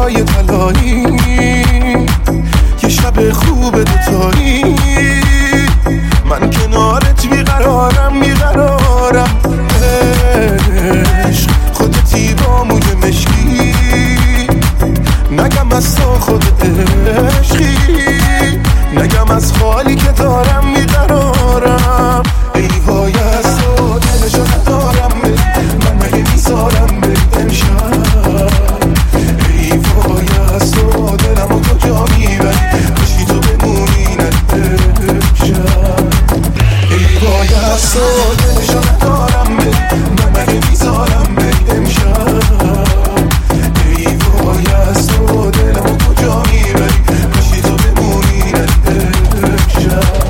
روزای طلایی، یه شب خوب دوتایی، من کنارت بیقرارم بیقرارم. عشق خودتی با موی مشکی، نگم از تو خودت عشقی، نگم از خالی که دارم بیقرارم. ای وای از تو دلشو ندارم بری، من مگه میذارم بری امشب. ای وای از تو دلمو کجا میبری، کاشکی تو بمونی نداری امشب. ای وای از تو دلشو ندارم بری، من مگه میذارم بری امشب. ای وای از تو دلمو کجا میبری، کاشکی تو بمونی نداری امشب.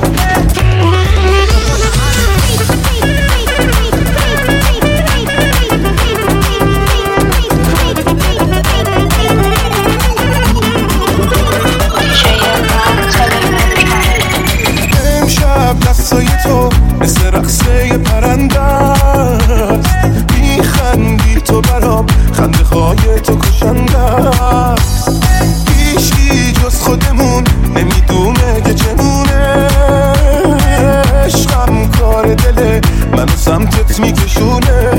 دستای تو مثل رقصه پرنده است، میخندی تو برام، خنده های تو کشنده است. هیچی جز خودمون نمیدونه که چمونه، عشقم کار دله منو سمتت میکشونه.